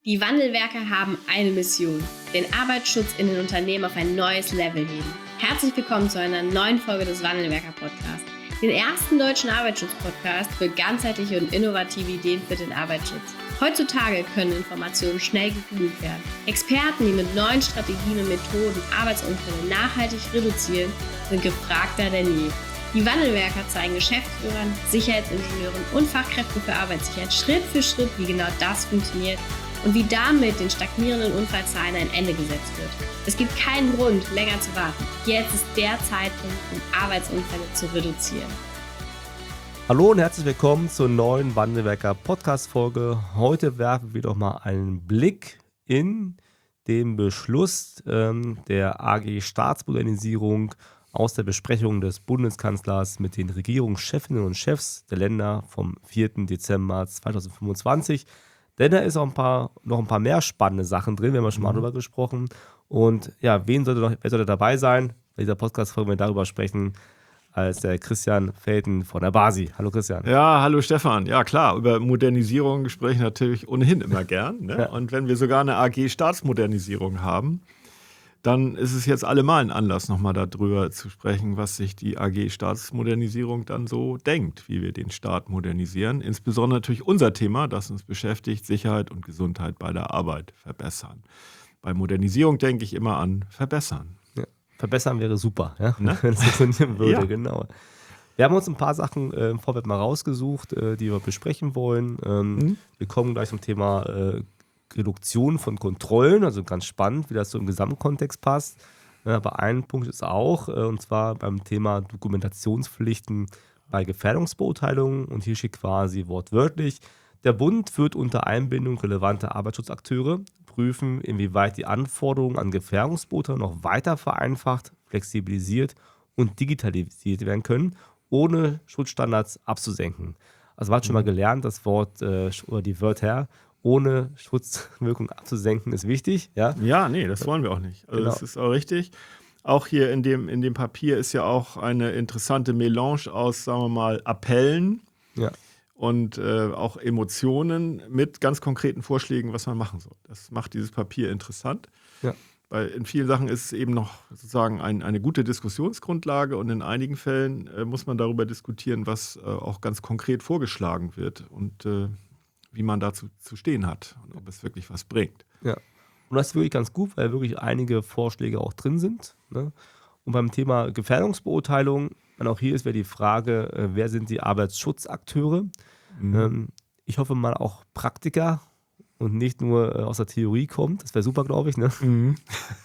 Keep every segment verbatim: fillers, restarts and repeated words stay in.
Die Wandelwerker haben eine Mission: den Arbeitsschutz in den Unternehmen auf ein neues Level heben. Herzlich willkommen zu einer neuen Folge des Wandelwerker-Podcasts, den ersten deutschen Arbeitsschutz-Podcast für ganzheitliche und innovative Ideen für den Arbeitsschutz. Heutzutage können Informationen schnell gegoogelt werden. Experten, die mit neuen Strategien und Methoden Arbeitsunfälle nachhaltig reduzieren, sind gefragter denn je. Die Wandelwerker zeigen Geschäftsführern, Sicherheitsingenieuren und Fachkräften für Arbeitssicherheit Schritt für Schritt, wie genau das funktioniert und wie damit den stagnierenden Unfallzahlen ein Ende gesetzt wird. Es gibt keinen Grund, länger zu warten. Jetzt ist der Zeitpunkt, um Arbeitsunfälle zu reduzieren. Hallo und herzlich willkommen zur neuen Wandelwerker Podcast-Folge. Heute werfen wir doch mal einen Blick in den Beschluss ähm, der A G Staatsmodernisierung aus der Besprechung des Bundeskanzlers mit den Regierungschefinnen und Chefs der Länder vom vierten Dezember zweitausendfünfundzwanzig. Denn da ist auch ein paar, noch ein paar mehr spannende Sachen drin, wir haben schon mal drüber gesprochen. Und ja, wen sollte noch, wer sollte dabei sein? Bei dieser Podcast-Folge wir darüber sprechen, als der Christian Felten von der Basi. Hallo Christian. Ja, hallo Stefan. Ja klar, über Modernisierung spreche ich natürlich ohnehin immer gern. Ne? Ja. Und wenn wir sogar eine A G Staatsmodernisierung haben, dann ist es jetzt allemal ein Anlass, nochmal darüber zu sprechen, was sich die A G Staatsmodernisierung dann so denkt, wie wir den Staat modernisieren. Insbesondere natürlich unser Thema, das uns beschäftigt, Sicherheit und Gesundheit bei der Arbeit verbessern. Bei Modernisierung denke ich immer an verbessern. Ja. Verbessern wäre super, ja? Ne? Wenn es funktionieren würde, Ja. genau. Wir haben uns ein paar Sachen äh, im Vorfeld mal rausgesucht, äh, die wir besprechen wollen. Ähm, Mhm. Wir kommen gleich zum Thema äh, Reduktion von Kontrollen, also ganz spannend, wie das so im Gesamtkontext passt. Ja, aber ein Punkt ist auch, äh, und zwar beim Thema Dokumentationspflichten bei Gefährdungsbeurteilungen. Und hier steht quasi wortwörtlich: Der Bund wird unter Einbindung relevanter Arbeitsschutzakteure prüfen, inwieweit die Anforderungen an Gefährdungsbeurteilung noch weiter vereinfacht, flexibilisiert und digitalisiert werden können, ohne Schutzstandards abzusenken. Also man hat schon mal gelernt, das Wort äh, oder die Wörter ohne Schutzwirkung abzusenken ist wichtig. Ja, Ja, nee, das wollen wir auch nicht. Also Genau. das ist auch richtig. Auch hier in dem, in dem Papier ist ja auch eine interessante Melange aus, sagen wir mal, Appellen ja. und äh, auch Emotionen mit ganz konkreten Vorschlägen, was man machen soll. Das macht dieses Papier interessant. Ja. Weil in vielen Sachen ist es eben noch sozusagen ein, eine gute Diskussionsgrundlage und in einigen Fällen äh, muss man darüber diskutieren, was äh, auch ganz konkret vorgeschlagen wird und äh, wie man dazu zu stehen hat und ob es wirklich was bringt. Ja. Und das ist wirklich ganz gut, weil wirklich einige Vorschläge auch drin sind. Ne? Und beim Thema Gefährdungsbeurteilung, dann auch hier ist wieder die Frage, äh, wer sind die Arbeitsschutzakteure? Mhm. Ähm, ich hoffe mal auch Praktiker und nicht nur äh, aus der Theorie kommt. Das wäre super, glaube ich. Ne? Mhm.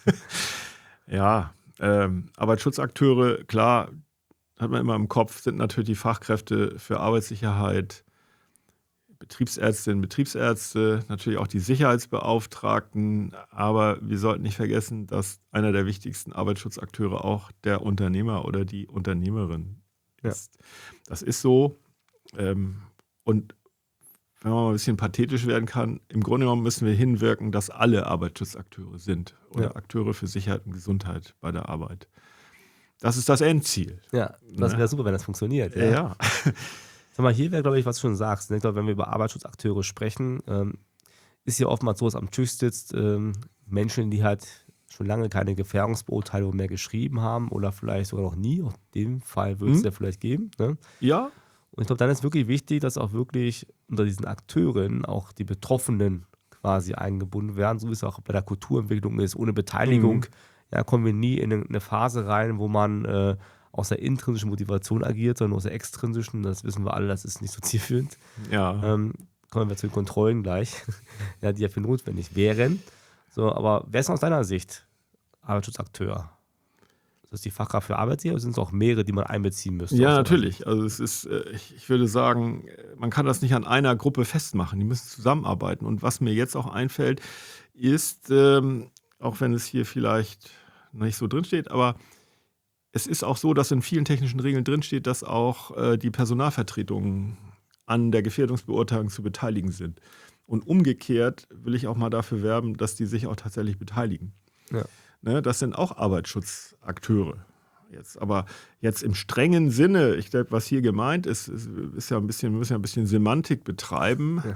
Ja, ähm, Arbeitsschutzakteure, klar, hat man immer im Kopf, sind natürlich die Fachkräfte für Arbeitssicherheit, Betriebsärztinnen, Betriebsärzte, natürlich auch die Sicherheitsbeauftragten, aber wir sollten nicht vergessen, dass einer der wichtigsten Arbeitsschutzakteure auch der Unternehmer oder die Unternehmerin Ja. ist. Das ist so. Ähm, und wenn man mal ein bisschen pathetisch werden kann, im Grunde genommen müssen wir hinwirken, dass alle Arbeitsschutzakteure sind oder Ja. Akteure für Sicherheit und Gesundheit bei der Arbeit. Das ist das Endziel. Ja, das Ne? wäre super, wenn das funktioniert. Ja. ja. Sag mal, hier wäre, glaube ich, was du schon sagst. Ne? Ich glaube, wenn wir über Arbeitsschutzakteure sprechen, ähm, ist ja oftmals so, dass am Tisch sitzt ähm, Menschen, die halt schon lange keine Gefährdungsbeurteilung mehr geschrieben haben oder vielleicht sogar noch nie. Auch in dem Fall würde es Mhm. ja vielleicht geben. Ne? Ja, Und ich glaube, dann ist wirklich wichtig, dass auch wirklich unter diesen Akteuren auch die Betroffenen quasi eingebunden werden, so wie es auch bei der Kulturentwicklung ist. Ohne Beteiligung Mhm. ja, kommen wir nie in eine, eine Phase rein, wo man äh, aus der intrinsischen Motivation agiert, sondern aus der extrinsischen. Das wissen wir alle, das ist nicht so zielführend. ja. Ähm, kommen wir zu den Kontrollen gleich, ja, die dafür notwendig wären. So, aber wer ist aus deiner Sicht Arbeitsschutzakteur? Ist das die Fachkraft für Arbeitssicherheit oder sind es auch mehrere, die man einbeziehen müsste? Ja, aus deiner natürlich. Also es ist, äh, ich ich würde sagen, äh, man kann das nicht an einer Gruppe festmachen. Die müssen zusammenarbeiten. Und was mir jetzt auch einfällt, ist, ähm, auch wenn es hier vielleicht nicht so drinsteht, aber es ist auch so, dass in vielen technischen Regeln drinsteht, dass auch äh, die Personalvertretungen an der Gefährdungsbeurteilung zu beteiligen sind. Und umgekehrt will ich auch mal dafür werben, dass die sich auch tatsächlich beteiligen. Ja. Ne, das sind auch Arbeitsschutzakteure. Jetzt, aber jetzt im strengen Sinne, ich glaube, was hier gemeint ist, ist, ist ja ein bisschen, wir müssen ja ein bisschen Semantik betreiben. Ja.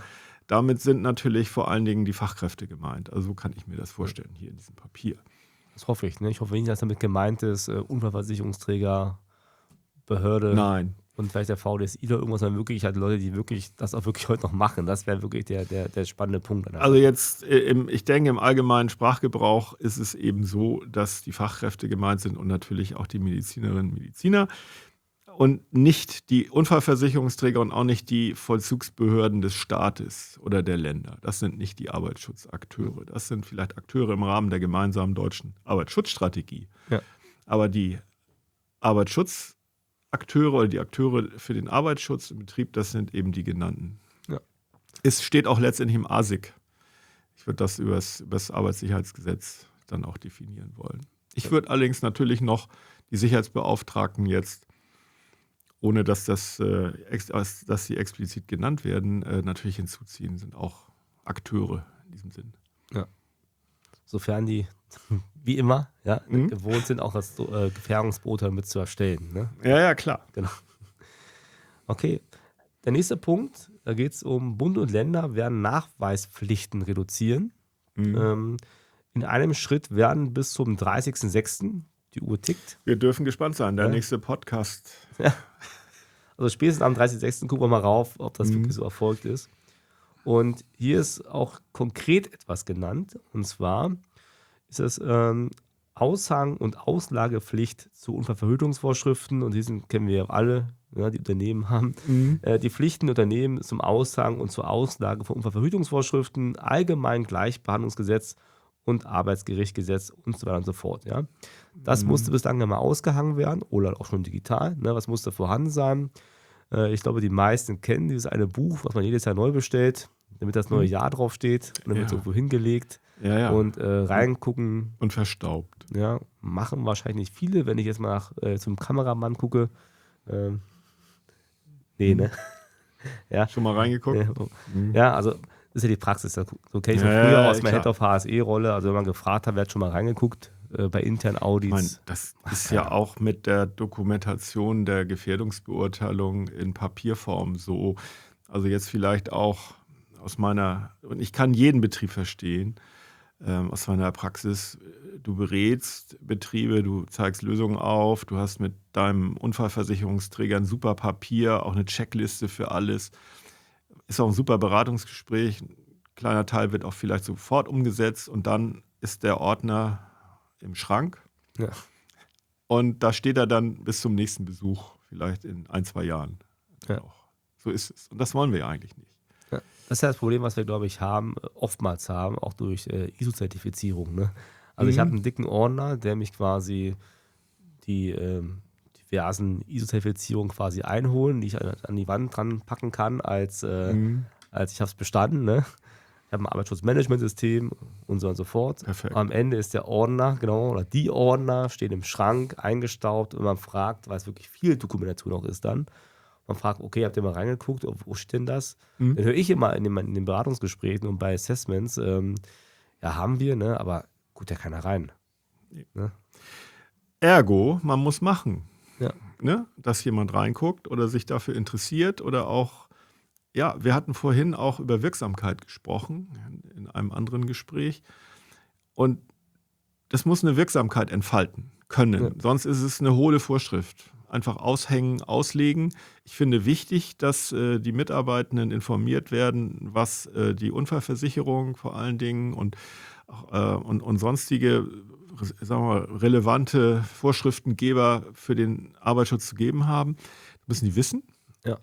damit sind natürlich vor allen Dingen die Fachkräfte gemeint. Also so kann ich mir das vorstellen hier in diesem Papier. Das hoffe ich. Ne? Ich hoffe nicht, dass damit gemeint ist, äh, Unfallversicherungsträger, Behörde Nein. und vielleicht der V D S I oder irgendwas, sondern wirklich halt Leute, die wirklich das auch wirklich heute noch machen. Das wäre wirklich der, der, der spannende Punkt. Also jetzt, äh, im, ich denke, im allgemeinen Sprachgebrauch ist es eben so, dass die Fachkräfte gemeint sind und natürlich auch die Medizinerinnen und Mediziner und nicht die Unfallversicherungsträger und auch nicht die Vollzugsbehörden des Staates oder der Länder. Das sind nicht die Arbeitsschutzakteure. Das sind vielleicht Akteure im Rahmen der gemeinsamen deutschen Arbeitsschutzstrategie. Ja. Aber die Arbeitsschutzakteure oder die Akteure für den Arbeitsschutz im Betrieb, das sind eben die genannten. Ja. Es steht auch letztendlich im A S I C. Ich würde das über das Arbeitssicherheitsgesetz dann auch definieren wollen. Ich würde allerdings natürlich noch die Sicherheitsbeauftragten jetzt, ohne dass, das, äh, ex, dass sie explizit genannt werden, äh, natürlich hinzuziehen, sind auch Akteure in diesem Sinn. Ja. Sofern die, wie immer, ja, Mhm. gewohnt sind, auch das äh, Gefährdungsbeurteilung mit zu erstellen. Ne? Ja, ja, klar. Genau. Okay. Der nächste Punkt, da geht es um Bund und Länder werden Nachweispflichten reduzieren. Mhm. Ähm, in einem Schritt werden bis zum dreißigsten sechsten die Uhr tickt. Wir dürfen gespannt sein. Der Ja. nächste Podcast. Ja. Also spätestens am dreißigsten sechsten gucken wir mal rauf, ob das Mhm. wirklich so erfolgt ist. Und hier ist auch konkret etwas genannt. Und zwar ist es ähm, Aushang- und Auslagepflicht zu Unfallverhütungsvorschriften. Und diesen kennen wir ja alle, ja, die Unternehmen haben. Mhm. Äh, die Pflichten Unternehmen zum Aushang und zur Auslage von Unfallverhütungsvorschriften, allgemein Gleichbehandlungsgesetz und Arbeitsgerichtgesetz und so weiter und so fort. Ja. Das Mhm. musste bislang immer ausgehangen werden oder auch schon digital. Ne? Was musste vorhanden sein? Äh, ich glaube, die meisten kennen dieses eine Buch, was man jedes Jahr neu bestellt, damit das neue Mhm. Jahr draufsteht. Und dann wird es Ja. irgendwo hingelegt Ja, ja. und äh, reingucken. Und verstaubt. Ja, machen wahrscheinlich nicht viele, wenn ich jetzt mal nach, äh, zum Kameramann gucke. Ähm, nee, ne? ja. Schon mal reingeguckt? Ja, Mhm. ja, also das ist ja die Praxis. So kenne ich von Ja, früher ja, aus meiner klar. Head-of-H S E-Rolle. Also wenn man gefragt hat, wer hat schon mal reingeguckt äh, bei internen Ich Audits. meine, das ist ja auch mit der Dokumentation der Gefährdungsbeurteilung in Papierform so. Also jetzt vielleicht auch aus meiner, und ich kann jeden Betrieb verstehen, ähm, aus meiner Praxis, du berätst Betriebe, du zeigst Lösungen auf, du hast mit deinem Unfallversicherungsträger ein super Papier, auch eine Checkliste für alles. Ist auch ein super Beratungsgespräch. Ein kleiner Teil wird auch vielleicht sofort umgesetzt und dann ist der Ordner im Schrank. Ja. Und da steht er dann bis zum nächsten Besuch, vielleicht in ein, zwei Jahren. Ja. Auch. So ist es. Und das wollen wir ja eigentlich nicht. Ja, das ist ja das Problem, was wir, glaube ich, haben, äh, oftmals haben, auch durch äh, I S O-Zertifizierung. Ne? Also ich Mhm. habe einen dicken Ordner, der mich quasi die ähm, diversen I S O-Zertifizierungen quasi einholen, die ich an, an die Wand dran packen kann, als, äh, Mhm. als ich habe es bestanden. Ne? Ich habe ein Arbeitsschutzmanagementsystem und so und so fort. Perfekt. Am Ende ist der Ordner, genau, oder die Ordner stehen im Schrank, eingestaubt und man fragt, weil es wirklich viel Dokumentation auch ist dann, man fragt, okay, habt ihr mal reingeguckt, wo steht denn das? Mhm. Dann höre ich immer in den, in den Beratungsgesprächen und bei Assessments, ähm, ja, haben wir, ne, aber guckt ja keiner rein. Ne? Ergo, man muss machen. Ja. Ne? Dass jemand reinguckt oder sich dafür interessiert oder auch, ja, wir hatten vorhin auch über Wirksamkeit gesprochen in einem anderen Gespräch. Und das muss eine Wirksamkeit entfalten können. Ja. Sonst ist es eine hohle Vorschrift. Einfach aushängen, auslegen. Ich finde wichtig, dass äh, die Mitarbeitenden informiert werden, was äh, die Unfallversicherung vor allen Dingen und, äh, und, und sonstige sagen wir mal, relevante Vorschriftengeber für den Arbeitsschutz zu geben haben. Das müssen die wissen. Ja.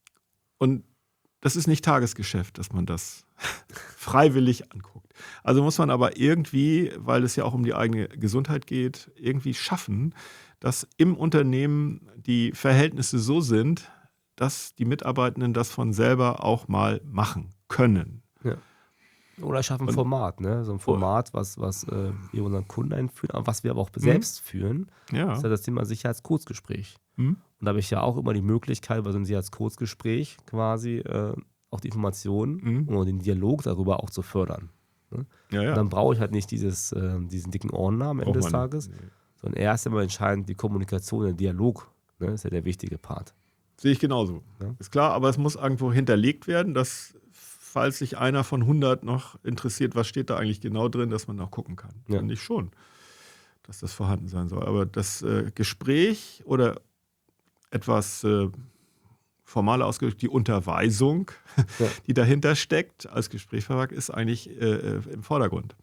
Und das ist nicht Tagesgeschäft, dass man das freiwillig anguckt. Also muss man aber irgendwie, weil es ja auch um die eigene Gesundheit geht, irgendwie schaffen, dass im Unternehmen die Verhältnisse so sind, dass die Mitarbeitenden das von selber auch mal machen können. Ja. Oder schaffen ein Und- Format, ne? So ein Format, was, was äh, wir unseren Kunden einführen, aber was wir aber auch selbst führen, Ja. ist ja das Thema Sicherheitskurzgespräch. Hm? Und da habe ich ja auch immer die Möglichkeit, bei so einem Sicherheitskurzgespräch quasi äh, auch die Informationen Mhm. und den Dialog darüber auch zu fördern. Ja, ja. Und dann brauche ich halt nicht dieses, äh, diesen dicken Ordner am Ende Braucht des man Tages, nicht. Nee. sondern erst einmal entscheidend die Kommunikation, der Dialog, ne, ist ja der wichtige Part. Sehe ich genauso. Ja. Ist klar, aber es muss irgendwo hinterlegt werden, dass falls sich einer von hundert noch interessiert, was steht da eigentlich genau drin, dass man auch gucken kann. Ja. Finde ich schon, dass das vorhanden sein soll. Aber das äh, Gespräch oder etwas äh, formaler ausgedrückt, die Unterweisung, Ja. die dahinter steckt als Gesprächsvertrag, ist eigentlich äh, im Vordergrund.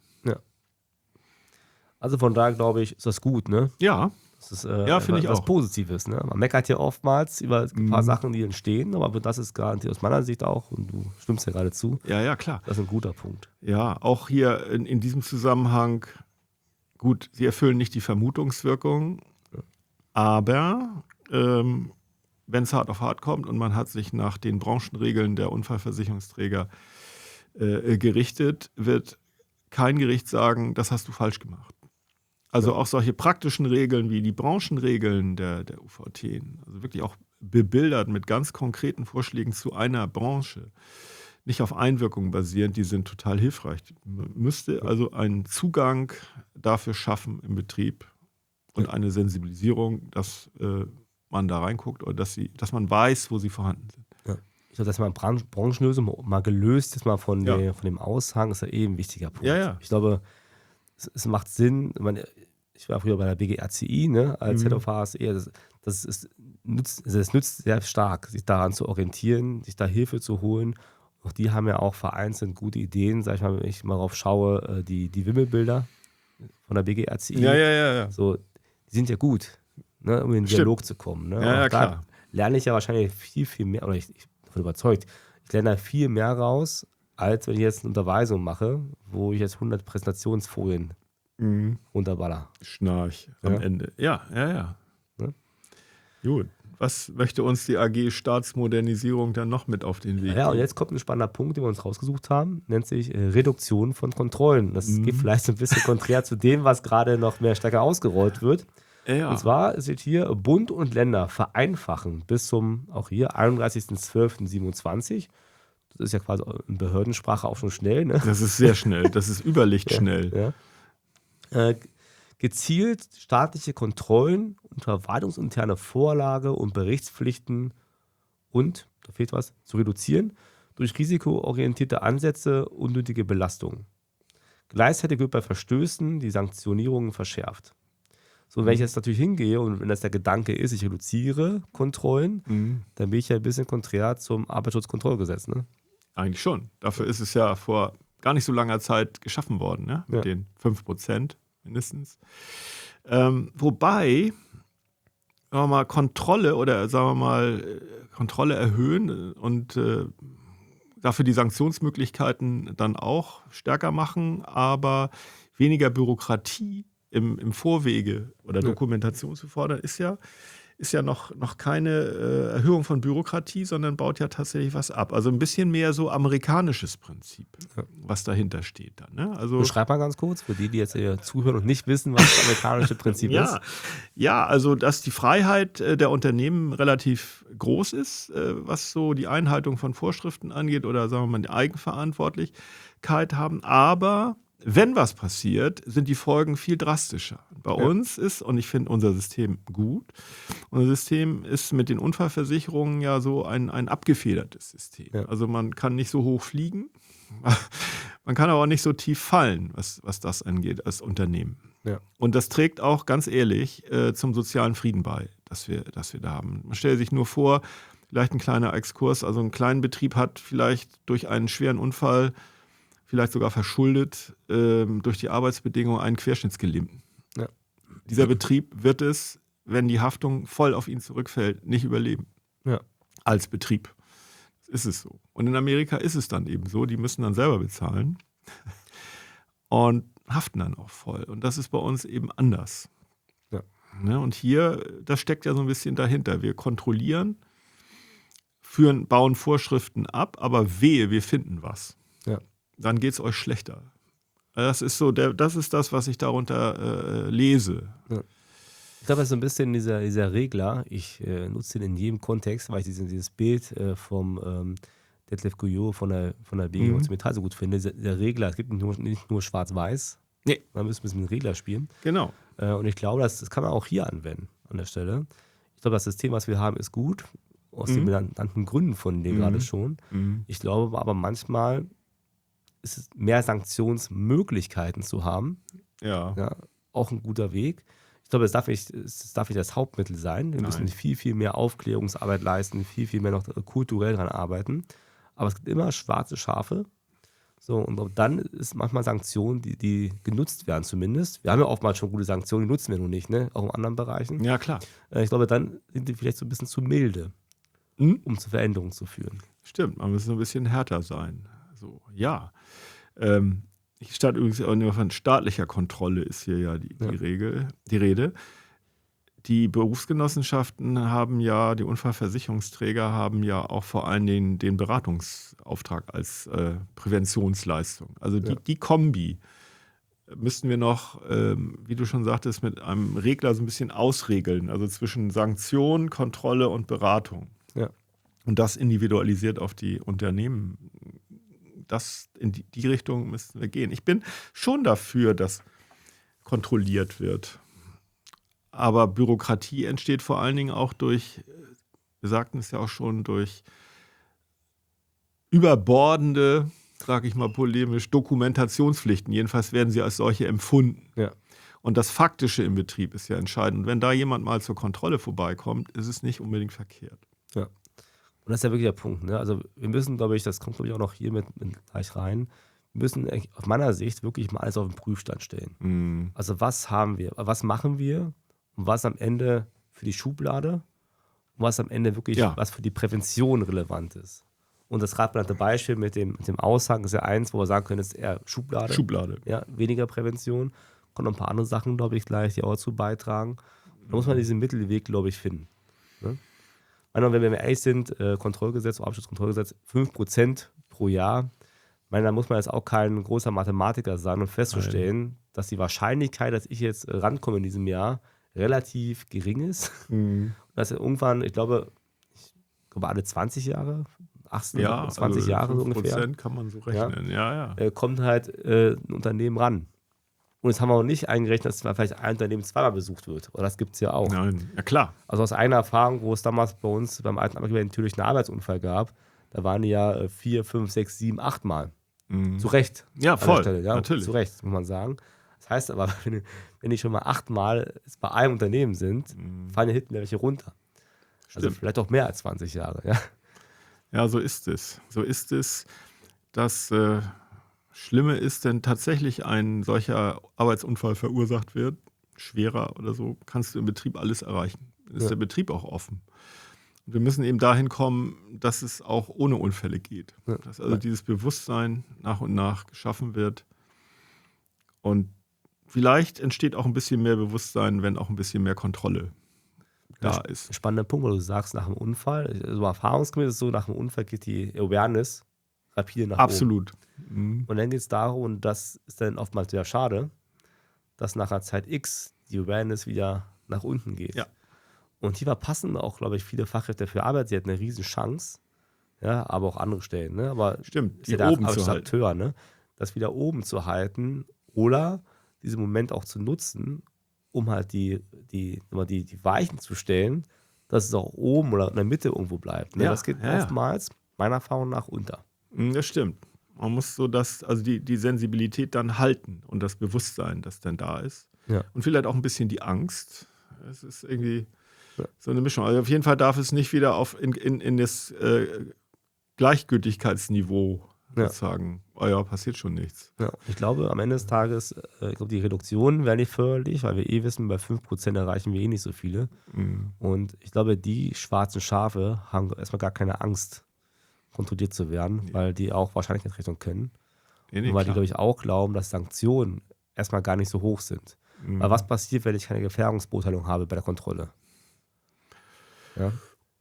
Also von daher glaube ich, ist das gut, ne? Ja, Das ist äh, Ja, finde ich was auch. Positives, ne? Man meckert ja oftmals über ein paar Mhm. Sachen, die entstehen, aber das ist garantiert aus meiner Sicht auch, und du stimmst ja gerade zu, ja, ja, klar. das ist ein guter Punkt. Ja, auch hier in, in diesem Zusammenhang, gut, sie erfüllen nicht die Vermutungswirkung, aber ähm, wenn es hart auf hart kommt und man hat sich nach den Branchenregeln der Unfallversicherungsträger äh, gerichtet, wird kein Gericht sagen, das hast du falsch gemacht. Also auch solche praktischen Regeln wie die Branchenregeln der, der U V T, also wirklich auch bebildert mit ganz konkreten Vorschlägen zu einer Branche, nicht auf Einwirkungen basierend, die sind total hilfreich. Man müsste also einen Zugang dafür schaffen im Betrieb und eine Sensibilisierung, dass äh, man da reinguckt oder dass, sie, dass man weiß, wo sie vorhanden sind. Ich glaube, dass man Bran- Branchenlösung mal gelöst ist, mal von, Ja. der, von dem Aushang, ist ja eh ein wichtiger Punkt. Ja, ja. Ich glaube, es, es macht Sinn, ich, meine, ich war früher bei der B G R C I, ne, als Mhm. Head of H S E, das, das, ist, nützt, also das nützt sehr stark, sich daran zu orientieren, sich da Hilfe zu holen. Auch die haben ja auch vereinzelt gute Ideen, sag ich mal, wenn ich mal drauf schaue, äh, die, die Wimmelbilder von der B G R C I, Ja, ja, ja, ja. so, die sind ja gut, ne, um in den Stimmt. Dialog zu kommen. Ne? Ja, ja, Auch da klar. lerne ich ja wahrscheinlich viel, viel mehr, oder ich, ich bin davon überzeugt, ich lerne da viel mehr raus, als wenn ich jetzt eine Unterweisung mache, wo ich jetzt hundert Präsentationsfolien Mhm. runterballer. Schnarch am Ja. Ende. Ja, ja, ja. Ne? Gut. Was möchte uns die A G Staatsmodernisierung dann noch mit auf den Weg Ja, und geben? jetzt kommt ein spannender Punkt, den wir uns rausgesucht haben, nennt sich äh, Reduktion von Kontrollen. Das Mhm. geht vielleicht so ein bisschen konträr zu dem, was gerade noch mehr stärker ausgerollt wird. Ja, ja. Und zwar steht hier, Bund und Länder vereinfachen bis zum, auch hier, einunddreißigsten zwölften siebenundzwanzig. Das ist ja quasi in Behördensprache auch schon schnell, ne? Das ist sehr schnell. Das ist überlichtschnell. Ja. Äh, gezielt staatliche Kontrollen und verwaltungsinterne Vorlage und Berichtspflichten und, da fehlt was, zu reduzieren durch risikoorientierte Ansätze unnötige Belastungen. Gleichzeitig wird bei Verstößen die Sanktionierung verschärft. So, wenn ich jetzt natürlich hingehe und wenn das der Gedanke ist, ich reduziere Kontrollen, Mhm. dann bin ich ja ein bisschen konträr zum Arbeitsschutzkontrollgesetz. Ne? Eigentlich schon. Dafür ist es ja vor gar nicht so langer Zeit geschaffen worden, ne? Mit Ja. den fünf Prozent mindestens. Ähm, wobei, sagen wir mal, Kontrolle oder sagen wir mal, äh, Kontrolle erhöhen und äh, dafür die Sanktionsmöglichkeiten dann auch stärker machen, aber weniger Bürokratie im, im Vorwege oder Ja. Dokumentation zu fordern, ist ja, ist ja noch, noch keine äh, Erhöhung von Bürokratie, sondern baut ja tatsächlich was ab. Also ein bisschen mehr so amerikanisches Prinzip, Ja. was dahinter steht dann. Ne? Also, Beschreib mal ganz kurz, für die, die jetzt hier zuhören und nicht wissen, was das amerikanische Prinzip ja, ist. ja, also dass die Freiheit äh, der Unternehmen relativ groß ist, äh, was so die Einhaltung von Vorschriften angeht oder sagen wir mal die Eigenverantwortlichkeit haben. Aber wenn was passiert, sind die Folgen viel drastischer. Bei Ja. uns ist, und ich finde unser System gut, unser System ist mit den Unfallversicherungen ja so ein, ein abgefedertes System. Ja. Also man kann nicht so hoch fliegen, man kann aber auch nicht so tief fallen, was, was das angeht als Unternehmen. Ja. Und das trägt auch ganz ehrlich äh, zum sozialen Frieden bei, dass wir, dass wir da haben. Man stellt sich nur vor, vielleicht ein kleiner Exkurs, also ein kleiner Betrieb hat vielleicht durch einen schweren Unfall, vielleicht sogar verschuldet, ähm, durch die Arbeitsbedingungen einen Querschnittsgelähmten. Ja. Dieser Betrieb wird es, wenn die Haftung voll auf ihn zurückfällt, nicht überleben. Ja. Als Betrieb. Das ist es so. Und in Amerika ist es dann eben so, die müssen dann selber bezahlen und haften dann auch voll. Und das ist bei uns eben anders. Ja. Ne? Und hier, das steckt ja so ein bisschen dahinter. Wir kontrollieren, führen, bauen Vorschriften ab, aber wehe, wir finden was. Ja. Dann geht es euch schlechter. Das ist so, der, das ist das, was ich darunter äh, lese. Ich glaube, das ist so ein bisschen dieser, dieser Regler. Ich äh, nutze den in jedem Kontext, weil ich diesen, dieses Bild äh, vom ähm, Detlef Guyot von der, von der B G Mhm. zum Metall so gut finde. Dieser, der Regler, es gibt nicht nur, nicht nur schwarz-weiß. Nee. Man muss ein bisschen mit dem Regler spielen. Genau. Äh, und ich glaube, das, das kann man auch hier anwenden an der Stelle. Ich glaube, das System, was wir haben, ist gut. aus Mhm. den benannten Gründen von dir Mhm. gerade schon. Mhm. Ich glaube aber manchmal ist es mehr Sanktionsmöglichkeiten zu haben, Ja. ja, auch ein guter Weg. Ich glaube, es darf nicht, es darf nicht das Hauptmittel sein. Wir müssen Nein. viel, viel mehr Aufklärungsarbeit leisten, viel, viel mehr noch kulturell dran arbeiten. Aber es gibt immer schwarze Schafe. So, und auch dann ist manchmal Sanktionen, die, die genutzt werden zumindest. Wir haben ja oftmals schon gute Sanktionen, die nutzen wir noch nicht, ne? Auch in anderen Bereichen. Ja, klar. Äh, Ich glaube, dann sind die vielleicht so ein bisschen zu milde, Mhm. um zu Veränderungen zu führen. Stimmt, man muss ein bisschen härter sein. So, ja. Ähm, ich statt übrigens auch nur von staatlicher Kontrolle ist hier ja die, die Ja. Regel, die Rede. Die Berufsgenossenschaften haben ja, die Unfallversicherungsträger haben ja auch vor allen Dingen den Beratungsauftrag als äh, Präventionsleistung. Also die, Ja. die Kombi müssten wir noch, ähm, wie du schon sagtest, mit einem Regler so ein bisschen ausregeln. Also zwischen Sanktion, Kontrolle und Beratung. Ja. Und das individualisiert auf die Unternehmen. Das, in die, die Richtung müssten wir gehen. Ich bin schon dafür, dass kontrolliert wird. Aber Bürokratie entsteht vor allen Dingen auch durch, wir sagten es ja auch schon, durch überbordende, sage ich mal polemisch, Dokumentationspflichten. Jedenfalls werden sie als solche empfunden. Ja. Und das Faktische im Betrieb ist ja entscheidend. Und wenn da jemand mal zur Kontrolle vorbeikommt, ist es nicht unbedingt verkehrt. Ja. Und das ist ja wirklich der Punkt. Ne? Also wir müssen, glaube ich, das kommt, glaube ich, auch noch hier mit, mit gleich rein, wir müssen eigentlich aus meiner Sicht wirklich mal alles auf den Prüfstand stellen. Mhm. Also was haben wir, was machen wir und was am Ende für die Schublade und was am Ende wirklich, Ja. was für die Prävention relevant ist. Und das gerade benannte Beispiel mit dem, mit dem Aussagen ist ja eins, wo wir sagen können, das ist eher Schublade, Schublade. ja, weniger Prävention. Kommen noch ein paar andere Sachen, glaube ich, gleich, die auch dazu beitragen. Da muss man diesen Mittelweg, glaube ich, finden. Ne? Ich meine, wenn wir ehrlich sind, äh, Kontrollgesetz, Arbeitsschutzkontrollgesetz, fünf Prozent pro Jahr. Ich meine, da muss man jetzt auch kein großer Mathematiker sein, um festzustellen, dass die Wahrscheinlichkeit, dass ich jetzt äh, rankomme in diesem Jahr, relativ gering ist. Mhm. Und dass er irgendwann, ich glaube, ich glaube alle zwanzig Jahre, achtzehn, Ja, zwanzig also Jahre so fünf ungefähr, Prozent kann man so rechnen. Ja, ja. äh, kommt halt äh, ein Unternehmen ran. Und jetzt haben wir auch nicht eingerechnet, dass vielleicht ein Unternehmen zweimal besucht wird. Oder das gibt es ja auch. Nein, ja klar. Also aus eigener Erfahrung, wo es damals bei uns beim alten Arbeitgeber natürlich einen Arbeitsunfall gab, da waren die ja äh, vier, fünf, sechs, sieben, acht Mal. Mhm. Zu Recht. Ja, an der voll. Stelle, ja, Natürlich. Zu Recht, muss man sagen. Das heißt aber, wenn, wenn die schon mal achtmal bei einem Unternehmen sind, Mhm. fallen ja hinten welche runter. Also Stimmt. vielleicht auch mehr als zwanzig Jahre. Ja. Ja, so ist es. So ist es. Das äh, Schlimme ist, wenn tatsächlich ein solcher Arbeitsunfall verursacht wird, schwerer oder so, kannst du im Betrieb alles erreichen. Dann ist Ja. der Betrieb auch offen. Und wir müssen eben dahin kommen, dass es auch ohne Unfälle geht. Ja. Dass also dieses Bewusstsein nach und nach geschaffen wird. Und vielleicht entsteht auch ein bisschen mehr Bewusstsein, wenn auch ein bisschen mehr Kontrolle da Ja, ist. Spannender Punkt, weil du sagst, nach dem Unfall, also erfahrungsgemäß ist es so, nach dem Unfall geht die Awareness rapide nach oben. Absolut. Mhm. Und dann geht es darum, und das ist dann oftmals wieder schade, dass nach einer Zeit X die Awareness wieder nach unten geht. Ja. Und hier verpassen auch, glaube ich, viele Fachkräfte für Arbeit. Sie hatten eine riesen Chance, ja, aber auch andere Stellen. Ne? Aber Stimmt, ist die ja der oben zu halten. Akteur, ne? Das wieder oben zu halten oder diesen Moment auch zu nutzen, um halt die, die, immer die, die Weichen zu stellen, dass es auch oben oder in der Mitte irgendwo bleibt. Ne? Ja, Das geht ja, ja. oftmals, meiner Erfahrung nach, unter. Mm, Das stimmt. Man muss so das, also die, die Sensibilität dann halten und das Bewusstsein, das dann da ist. Ja. Und vielleicht auch ein bisschen die Angst. Es ist irgendwie Ja. so eine Mischung. Also auf jeden Fall darf es nicht wieder auf in, in, in das äh, Gleichgültigkeitsniveau Ja. sozusagen, oh ja, passiert schon nichts. Ja, ich glaube, am Ende des Tages, äh, ich glaube, die Reduktionen wären nicht förderlich, weil wir eh wissen, bei fünf Prozent erreichen wir eh nicht so viele. Mm. Und ich glaube, die schwarzen Schafe haben erstmal gar keine Angst, kontrolliert zu werden, Nee. weil die auch Wahrscheinlichkeitsrechnung können. Nee, nee, Und weil die, klar. glaube ich, auch glauben, dass Sanktionen erstmal gar nicht so hoch sind. Mm. Weil was passiert, wenn ich keine Gefährdungsbeurteilung habe bei der Kontrolle? Ja,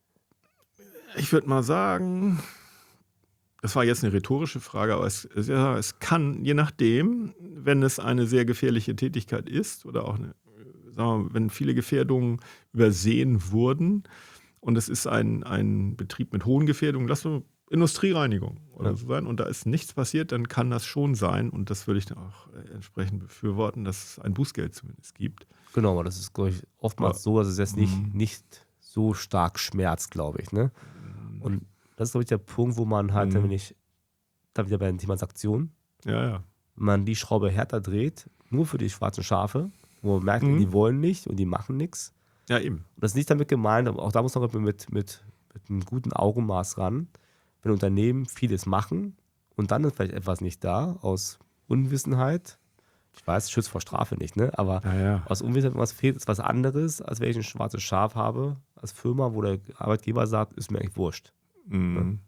Ich würde mal sagen, das war jetzt eine rhetorische Frage, aber es, es, ja, es kann, je nachdem, wenn es eine sehr gefährliche Tätigkeit ist oder auch eine, sagen wir mal, wenn viele Gefährdungen übersehen wurden und es ist ein, ein Betrieb mit hohen Gefährdungen, lass uns Industriereinigung oder Ja. so sein und da ist nichts passiert, dann kann das schon sein und das würde ich dann auch äh, entsprechend befürworten, dass es ein Bußgeld zumindest gibt. genau, aber das ist, glaube ich, oftmals Ja. so, dass es jetzt nicht, Mhm. nicht so stark schmerzt, glaube ich. Ne? Und das ist, glaube ich, der Punkt, wo man halt, Mhm. wenn ich da wieder beim Thema Sanktionen, Ja, ja. man die Schraube härter dreht, nur für die schwarzen Schafe, wo man merkt, Mhm. die wollen nicht und die machen nichts. Ja, eben. Und das ist nicht damit gemeint, aber auch da muss man mit, mit, mit, mit einem guten Augenmaß ran, wenn Unternehmen vieles machen und dann ist vielleicht etwas nicht da, aus Unwissenheit. Ich weiß, Schutz vor Strafe nicht, ne? Aber Ja, ja. aus Unwissenheit, wenn was fehlt, ist was anderes, als wenn ich ein schwarzes Schaf habe als Firma, wo der Arbeitgeber sagt, ist mir eigentlich wurscht. Mhm.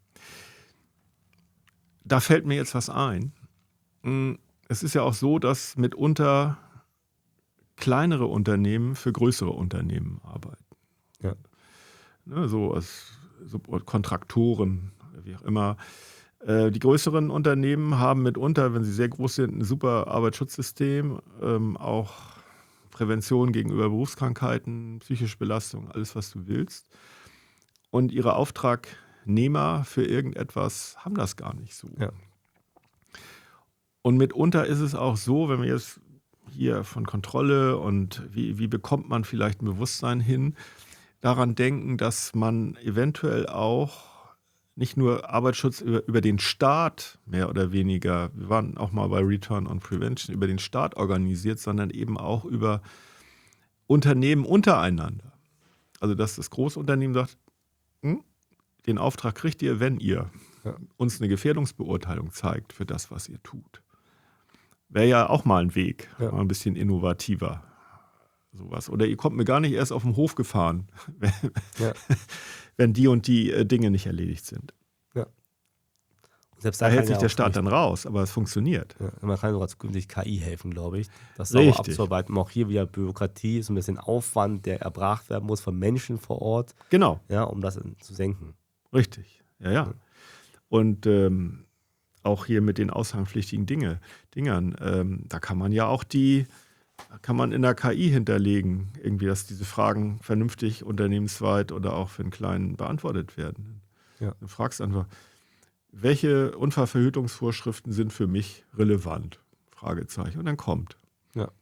Da fällt mir jetzt was ein. Mm, Es ist ja auch so, dass mitunter kleinere Unternehmen für größere Unternehmen arbeiten. Ja. Ne, so als so Kontraktoren, wie auch immer. Äh, Die größeren Unternehmen haben mitunter, wenn sie sehr groß sind, ein super Arbeitsschutzsystem, ähm, auch Prävention gegenüber Berufskrankheiten, psychische Belastung, alles, was du willst. Und ihre Auftragnehmer für irgendetwas haben das gar nicht so. Ja. Und mitunter ist es auch so, wenn wir jetzt hier von Kontrolle und wie, wie bekommt man vielleicht ein Bewusstsein hin, daran denken, dass man eventuell auch nicht nur Arbeitsschutz über, über den Staat mehr oder weniger, wir waren auch mal bei Return on Prevention, über den Staat organisiert, sondern eben auch über Unternehmen untereinander. Also dass das Großunternehmen sagt, hm, den Auftrag kriegt ihr, wenn ihr Ja. uns eine Gefährdungsbeurteilung zeigt für das, was ihr tut. Wäre ja auch mal ein Weg, Ja. mal ein bisschen innovativer. Sowas. Oder ihr kommt mir gar nicht erst auf den Hof gefahren, wenn, Ja. wenn die und die äh, Dinge nicht erledigt sind. Und selbst Da kann hält sich ja der auch Staat nicht- dann raus, aber es funktioniert. Ja, man kann sogar zukünftig K I helfen, glaube ich, das sauber Richtig. abzuarbeiten. Auch hier wieder Bürokratie ist ein bisschen Aufwand, der erbracht werden muss von Menschen vor Ort, Genau, ja, um das zu senken. richtig. Ja, ja. Und ähm, auch hier mit den aushangpflichtigen Dinge, Dingern, ähm, da kann man ja auch die, da kann man in der K I hinterlegen, irgendwie, dass diese Fragen vernünftig unternehmensweit oder auch für einen Kleinen beantwortet werden. Ja. Du fragst einfach, welche Unfallverhütungsvorschriften sind für mich relevant? Fragezeichen. Und dann kommt. Ja.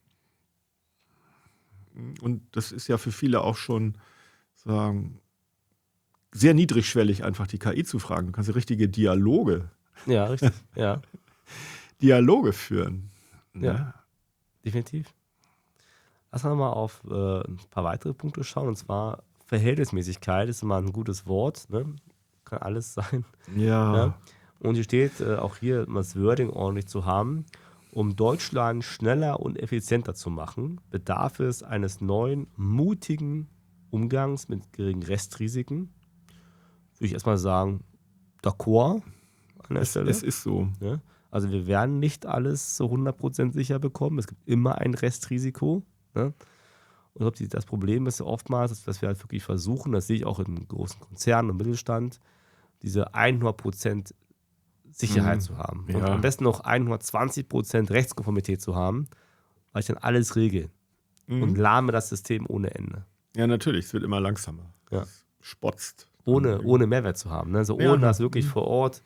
Und das ist ja für viele auch schon sagen, sehr niedrigschwellig, einfach die K I zu fragen. Du kannst ja richtige Dialoge, Ja, richtig. Ja, Dialoge führen. Ne? Ja. definitiv. Lass uns mal auf äh, ein paar weitere Punkte schauen. Und zwar Verhältnismäßigkeit ist immer ein gutes Wort. Ne? Kann alles sein. Ja. Ja. Und hier steht äh, auch hier, um das Wording ordentlich zu haben, um Deutschland schneller und effizienter zu machen, bedarf es eines neuen, mutigen Umgangs mit geringen Restrisiken. Würde ich erstmal sagen, d'accord an der Es, Stelle. es ist so. Ne? Also wir werden nicht alles zu hundert Prozent sicher bekommen. Es gibt immer ein Restrisiko. Ne? Und ich glaube, die- das Problem ist ja oftmals, dass, dass wir halt wirklich versuchen, das sehe ich auch in großen Konzernen und Mittelstand, diese hundert Prozent Sicherheit Mhm. zu haben. Ja. Und am besten noch hundertzwanzig Prozent Rechtskonformität zu haben, weil ich dann alles regel Mhm. und lahme das System ohne Ende. Ja, natürlich, es wird immer langsamer. Ja. Es spotzt. Ohne, ohne Mehrwert zu haben. Ne? Also Ja. ohne dass wirklich Mhm. vor Ort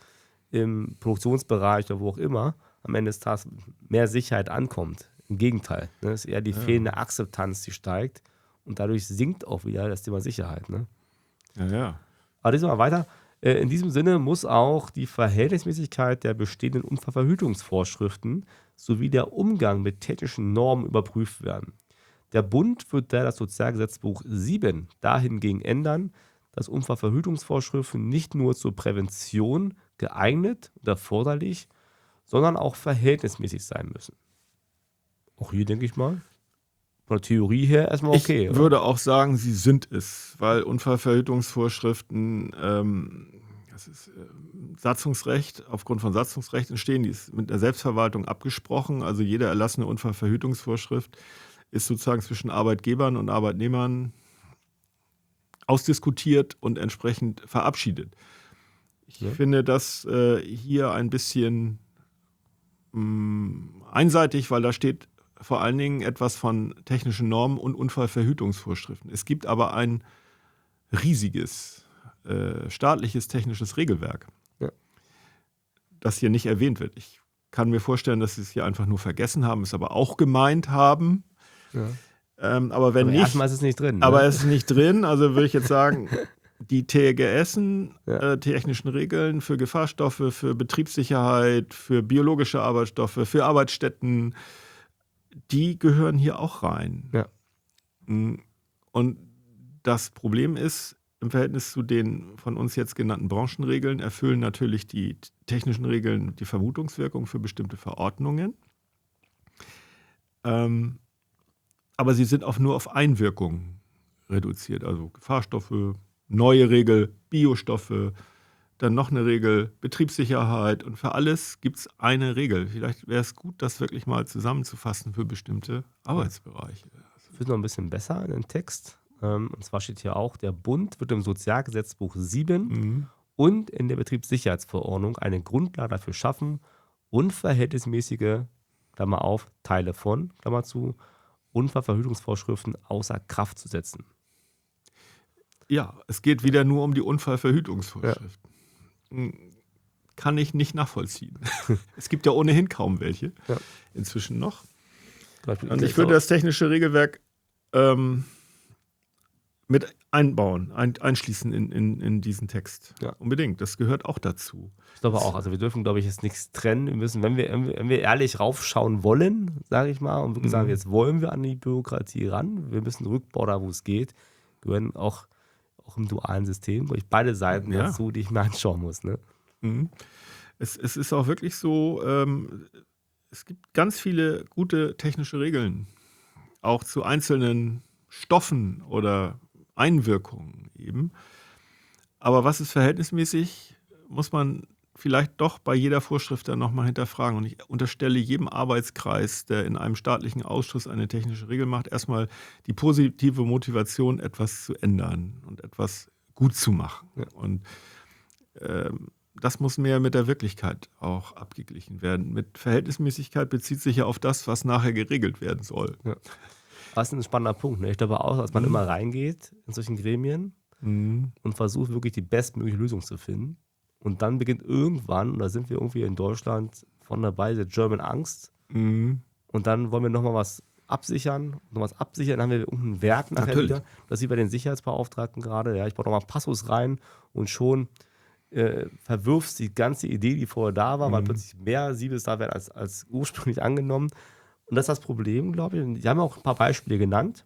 im Produktionsbereich oder wo auch immer am Ende des Tages mehr Sicherheit ankommt. Im Gegenteil. Ne? Es ist eher die Ja. fehlende Akzeptanz, die steigt und dadurch sinkt auch wieder das Thema Sicherheit. Ne? Ja, ja. Aber diesmal weiter. Äh, In diesem Sinne muss auch die Verhältnismäßigkeit der bestehenden Unfallverhütungsvorschriften sowie der Umgang mit technischen Normen überprüft werden. Der Bund wird daher das Sozialgesetzbuch sieben dahingegen ändern, dass Unfallverhütungsvorschriften nicht nur zur Prävention geeignet und erforderlich, sondern auch verhältnismäßig sein müssen. Auch hier denke ich mal, von der Theorie her erstmal okay. Ich oder? würde auch sagen, sie sind es, weil Unfallverhütungsvorschriften, ähm, das ist ähm, Satzungsrecht, aufgrund von Satzungsrecht entstehen, die ist mit der Selbstverwaltung abgesprochen. Also jede erlassene Unfallverhütungsvorschrift ist sozusagen zwischen Arbeitgebern und Arbeitnehmern ausdiskutiert und entsprechend verabschiedet. Ich Ja. finde das äh, hier ein bisschen mh, einseitig, weil da steht vor allen Dingen etwas von technischen Normen und Unfallverhütungsvorschriften. Es gibt aber ein riesiges äh, staatliches technisches Regelwerk, Ja. das hier nicht erwähnt wird. Ich kann mir vorstellen, dass sie es hier einfach nur vergessen haben, es aber auch gemeint haben. Ja. Ähm, aber wenn aber nicht, erstmal ist es nicht drin. Ne? aber es ist nicht drin, also würde ich jetzt sagen, die T G S, Ja. äh, technischen Regeln für Gefahrstoffe, für Betriebssicherheit, für biologische Arbeitsstoffe, für Arbeitsstätten, die gehören hier auch rein. Ja. Und das Problem ist, im Verhältnis zu den von uns jetzt genannten Branchenregeln erfüllen natürlich die technischen Regeln die Vermutungswirkung für bestimmte Verordnungen. Ähm, aber sie sind auch nur auf Einwirkungen reduziert. Also Gefahrstoffe, neue Regel, Biostoffe, dann noch eine Regel, Betriebssicherheit. Und für alles gibt es eine Regel. Vielleicht wäre es gut, das wirklich mal zusammenzufassen für bestimmte Arbeitsbereiche. Ich finde noch ein bisschen besser in den Text. Und zwar steht hier auch, der Bund wird im Sozialgesetzbuch sieben Mhm. und in der Betriebssicherheitsverordnung eine Grundlage dafür schaffen, unverhältnismäßige, Klammer auf, Teile von, Klammer zu, Unfallverhütungsvorschriften außer Kraft zu setzen. Ja, es geht wieder nur um die Unfallverhütungsvorschriften. Kann ich nicht nachvollziehen. Es gibt ja ohnehin kaum welche. Ja. Inzwischen noch. Beispiel Und ich würde das technische Regelwerk ähm, mit einbauen, ein, einschließen in, in, in diesen Text. Ja. Unbedingt. Das gehört auch dazu. Ich glaube auch. Also wir dürfen, glaube ich, jetzt nichts trennen. Wir müssen, wenn wir, wenn wir ehrlich raufschauen wollen, sage ich mal, und wirklich Mhm. sagen, jetzt wollen wir an die Bürokratie ran, wir müssen Rückbau da, wo es geht, gehören auch, auch im dualen System, wo ich beide Seiten Ja. dazu, die ich mir anschauen muss. Ne? Mhm. Es, es ist auch wirklich so, ähm, es gibt ganz viele gute technische Regeln, auch zu einzelnen Stoffen oder Einwirkungen eben. Aber was ist verhältnismäßig, muss man vielleicht doch bei jeder Vorschrift dann nochmal hinterfragen. Und ich unterstelle jedem Arbeitskreis, der in einem staatlichen Ausschuss eine technische Regel macht, erstmal die positive Motivation, etwas zu ändern und etwas gut zu machen. Ja. Und ähm, das muss mehr mit der Wirklichkeit auch abgeglichen werden. Mit Verhältnismäßigkeit bezieht sich ja auf das, was nachher geregelt werden soll. Das ist ein spannender Punkt. Ne? Ich glaube auch, dass man Mhm. immer reingeht in solchen Gremien Mhm. und versucht wirklich die bestmögliche Lösung zu finden. Und dann beginnt irgendwann, und da sind wir irgendwie in Deutschland von dabei, der German Angst. Mhm. Und dann wollen wir nochmal was absichern, noch was absichern, dann haben wir irgendein Werk nachher Natürlich. wieder. Das sieht bei den Sicherheitsbeauftragten gerade. Ja, ich brauche nochmal Passus rein und schon äh, verwirfst die ganze Idee, die vorher da war, weil Mhm. plötzlich mehr Siebes da werden als, als ursprünglich angenommen. Und das ist das Problem, glaube ich. Die haben auch ein paar Beispiele genannt.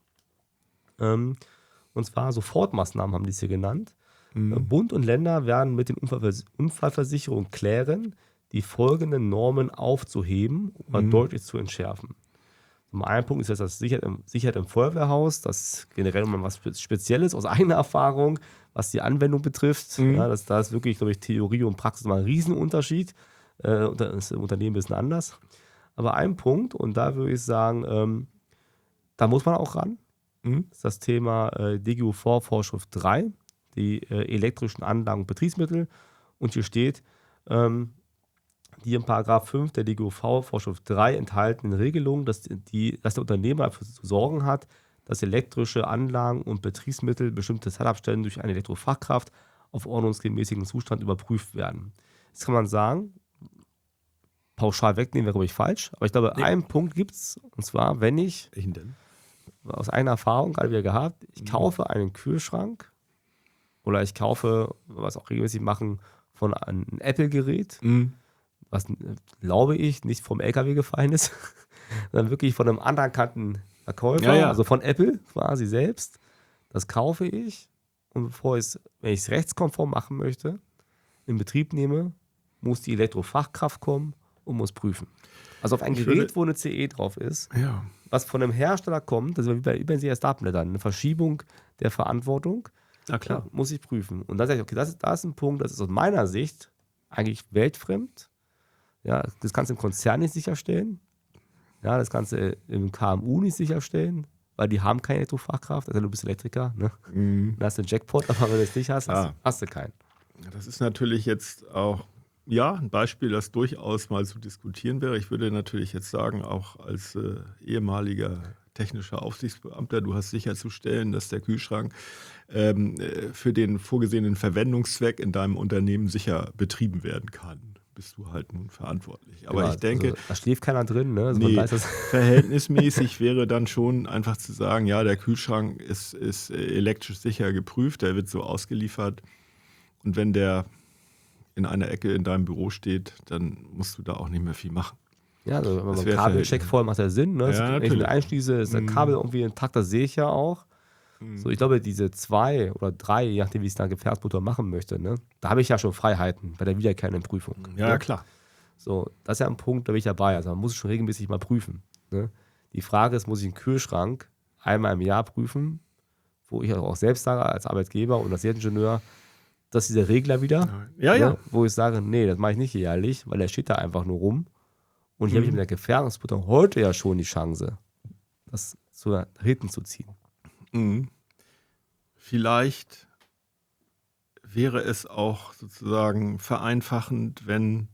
Ähm, und zwar Sofortmaßnahmen haben die es hier genannt. Mhm. Bund und Länder werden mit den Unfallvers- Unfallversicherungen klären, die folgenden Normen aufzuheben oder Mhm. deutlich zu entschärfen. Zum einen Punkt ist jetzt das Sicherheit im, Sicherheit im Feuerwehrhaus. Das ist generell mal was Spe- Spezielles aus eigener Erfahrung, was die Anwendung betrifft. Mhm. Ja, das, da ist wirklich, glaube ich, Theorie und Praxis mal ein Riesenunterschied. Äh, und das ist im Unternehmen ein bisschen anders. Aber ein Punkt, und da würde ich sagen, ähm, da muss man auch ran, Mhm. ist das Thema äh, D G U V-Vorschrift drei, die äh, elektrischen Anlagen und Betriebsmittel. Und hier steht, ähm, die in Paragraph fünf der D G U V-Vorschrift drei enthaltenen Regelungen, dass, die, dass der Unternehmer dafür zu sorgen hat, dass elektrische Anlagen und Betriebsmittel bestimmte Zeitabständen durch eine Elektrofachkraft auf ordnungsgemäßigen Zustand überprüft werden. Jetzt kann man sagen, pauschal wegnehmen wäre, glaube ich, falsch. Aber ich glaube, Nee. einen Punkt gibt es, und zwar, wenn ich Welchen denn? aus eigener Erfahrung gerade wieder gehabt, ich Mhm. kaufe einen Kühlschrank oder ich kaufe, was auch regelmäßig machen, von einem Apple-Gerät, Mhm. was, äh, glaube ich, nicht vom L K W gefallen ist, sondern wirklich von einem anerkannten Verkäufer, Ja, ja. also von Apple quasi selbst. Das kaufe ich und bevor ich es, wenn ich es rechtskonform machen möchte, in Betrieb nehme, muss die Elektrofachkraft kommen und muss prüfen. Also auf ein Ich Gerät, würde- wo eine C E drauf ist, Ja. was von einem Hersteller kommt, das ist wie bei über den C S D-Blättern, eine Verschiebung der Verantwortung, Na klar. ja, muss ich prüfen. Und dann sage ich, okay, das ist, das ist ein Punkt, das ist aus meiner Sicht eigentlich weltfremd. Ja, das kannst du im Konzern nicht sicherstellen. Ja, das kannst du im K M U nicht sicherstellen, weil die haben keine Elektrofachkraft. Also du bist Elektriker, ne? Mhm. Dann hast du einen Jackpot, aber wenn du es nicht hast, hast, Ah. hast du keinen. Das ist natürlich jetzt auch, ja, ein Beispiel, das durchaus mal zu diskutieren wäre. Ich würde natürlich jetzt sagen, auch als äh, ehemaliger technischer Aufsichtsbeamter, du hast sicherzustellen, dass der Kühlschrank ähm, äh, für den vorgesehenen Verwendungszweck in deinem Unternehmen sicher betrieben werden kann. bist du halt nun verantwortlich. Aber Genau, ich denke, also, da schläft keiner drin. Ne? Also man nee, weiß das. verhältnismäßig wäre dann schon einfach zu sagen, ja, der Kühlschrank ist, ist elektrisch sicher geprüft, der wird so ausgeliefert. Und wenn der in einer Ecke in deinem Büro steht, dann musst du da auch nicht mehr viel machen. Ja, also wenn man Das so wär einen Kabelcheck Verhältnis. voll macht, ja Sinn. Ne? Ja, Also, wenn ich natürlich. den einschließe, ist der Mhm. Kabel irgendwie intakt, das sehe ich ja auch. Mhm. So, ich glaube, diese zwei oder drei, je nachdem, wie ich es dann Gefährdmotor machen möchte, ne? Da habe ich ja schon Freiheiten bei der wiederkehrenden Prüfung. Ja, ne? klar. So, das ist ja ein Punkt, da bin ich dabei. Also man muss es schon regelmäßig mal prüfen. Ne? Die Frage ist, muss ich einen Kühlschrank einmal im Jahr prüfen, wo ich auch selbst sage, als Arbeitgeber und als Ingenieur, das ist dieser Regler wieder, Ja, ne? ja. Wo ich sage, nee, das mache ich nicht jährlich, weil der steht da einfach nur rum. Und hier Mhm. habe ich mit der Gefährdungsprüfung heute ja schon die Chance, das zu hinten zu ziehen. Mhm. Vielleicht wäre es auch sozusagen vereinfachend, wenn,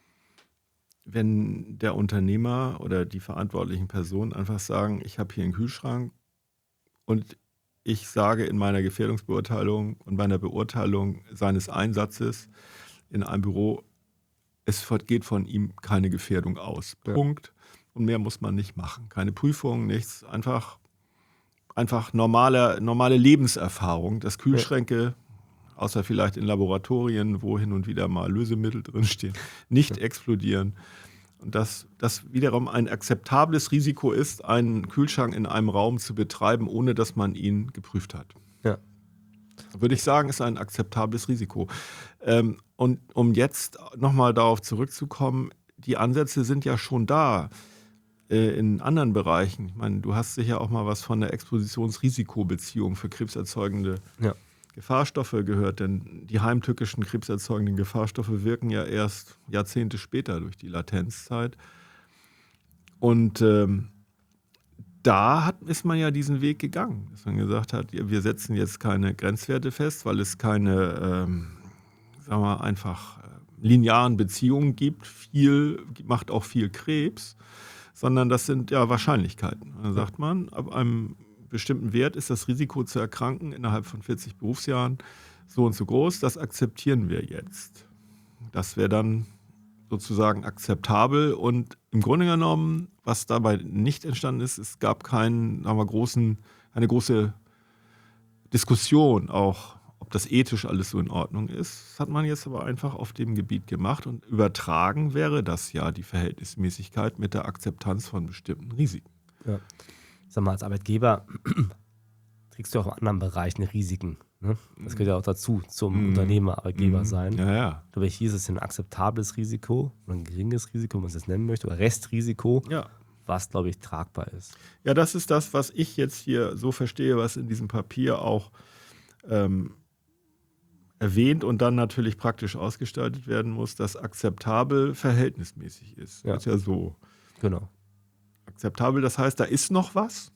wenn der Unternehmer oder die verantwortlichen Personen einfach sagen, ich habe hier einen Kühlschrank und ich sage in meiner Gefährdungsbeurteilung und meiner Beurteilung seines Einsatzes in einem Büro, es geht von ihm keine Gefährdung aus. Ja. Punkt. Und mehr muss man nicht machen. Keine Prüfung, nichts. Einfach, einfach normale, normale Lebenserfahrung, dass Kühlschränke, außer vielleicht in Laboratorien, wo hin und wieder mal Lösemittel drinstehen, nicht explodieren. Und dass das wiederum ein akzeptables Risiko ist, einen Kühlschrank in einem Raum zu betreiben, ohne dass man ihn geprüft hat. Ja. Würde ich sagen, ist ein akzeptables Risiko. Ähm, und um jetzt nochmal darauf zurückzukommen, die Ansätze sind ja schon da äh, in anderen Bereichen. Ich meine, du hast sicher auch mal was von der Expositionsrisikobeziehung für krebserzeugende Ja. Gefahrstoffe gehört, denn die heimtückischen krebserzeugenden Gefahrstoffe wirken ja erst Jahrzehnte später durch die Latenzzeit. Und ähm, da hat, ist man ja diesen Weg gegangen, dass man gesagt hat, wir setzen jetzt keine Grenzwerte fest, weil es keine, ähm, sagen wir einfach, äh, linearen Beziehungen gibt. Viel macht auch viel Krebs, sondern das sind ja Wahrscheinlichkeiten. Dann sagt man, ab einem bestimmten Wert ist das Risiko zu erkranken innerhalb von vierzig Berufsjahren so und so groß, das akzeptieren wir jetzt. Das wäre dann sozusagen akzeptabel und im Grunde genommen, was dabei nicht entstanden ist, es gab keinen, sagen wir, großen, eine große Diskussion auch, ob das ethisch alles so in Ordnung ist. Das hat man jetzt aber einfach auf dem Gebiet gemacht und übertragen wäre das ja die Verhältnismäßigkeit mit der Akzeptanz von bestimmten Risiken. Ja. Sag mal, als Arbeitgeber trägst du auch in anderen Bereichen Risiken. Ne? Das gehört ja auch dazu, zum Mhm. Unternehmer, Arbeitgeber Mhm. sein. Ja, ja. Ich glaube, hier ist es ein akzeptables Risiko oder ein geringes Risiko, wenn man es jetzt nennen möchte, oder Restrisiko, Ja. was, glaube ich, tragbar ist. Ja, das ist das, was ich jetzt hier so verstehe, was in diesem Papier auch ähm, erwähnt und dann natürlich praktisch ausgestaltet werden muss, dass akzeptabel verhältnismäßig ist. Ja. Ist ja so. Genau. Akzeptabel, das heißt, da ist noch was.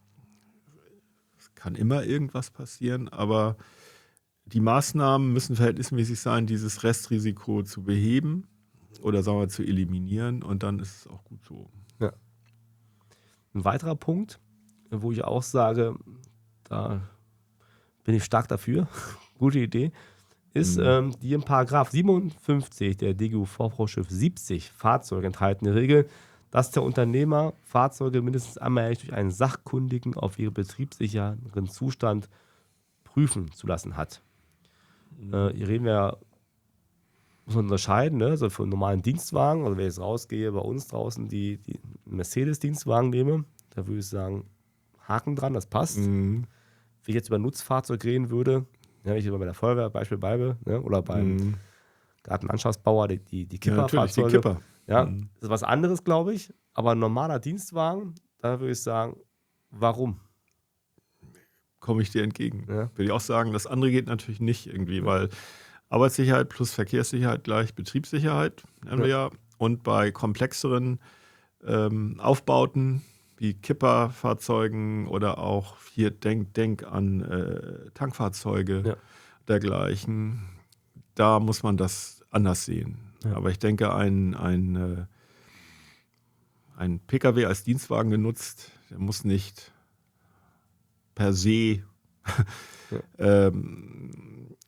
Es kann immer irgendwas passieren, aber die Maßnahmen müssen verhältnismäßig sein, dieses Restrisiko zu beheben oder sagen wir zu eliminieren und dann ist es auch gut so. Ein weiterer Punkt, wo ich auch sage, da bin ich stark dafür, gute Idee, ist Mhm. ähm, die im Paragraph siebenundfünfzig der D G U V-Vorschrift siebzig Fahrzeuge enthaltene Regel, dass der Unternehmer Fahrzeuge mindestens einmal jährlich durch einen Sachkundigen auf ihren betriebssicheren Zustand prüfen zu lassen hat. Äh, hier reden wir ja, muss man unterscheiden, ne? So für einen normalen Dienstwagen, also wenn ich jetzt rausgehe, bei uns draußen die, die Mercedes-Dienstwagen nehme, da würde ich sagen, Haken dran, das passt. Mhm. Wenn ich jetzt über ein Nutzfahrzeug reden würde, ja, wenn ich über bei der Feuerwehr Beispiel bleibe, ne? Oder beim Mhm. Gartenlandschaftsbauer, die, die, die Ja, natürlich, die Kipperfahrzeuge, Kipper. ja, Mhm. das ist was anderes, glaube ich. Aber ein normaler Dienstwagen, da würde ich sagen, warum? Komme ich dir entgegen. Ja. Würde ich auch sagen, das andere geht natürlich nicht irgendwie, weil Arbeitssicherheit plus Verkehrssicherheit gleich Betriebssicherheit, nennen wir ja. Und bei komplexeren ähm, Aufbauten wie Kipperfahrzeugen oder auch hier denk, denk an äh, Tankfahrzeuge Ja. dergleichen, da muss man das anders sehen. Ja. Aber ich denke, ein, ein, äh, ein Pkw als Dienstwagen genutzt, der muss nicht per se ähm,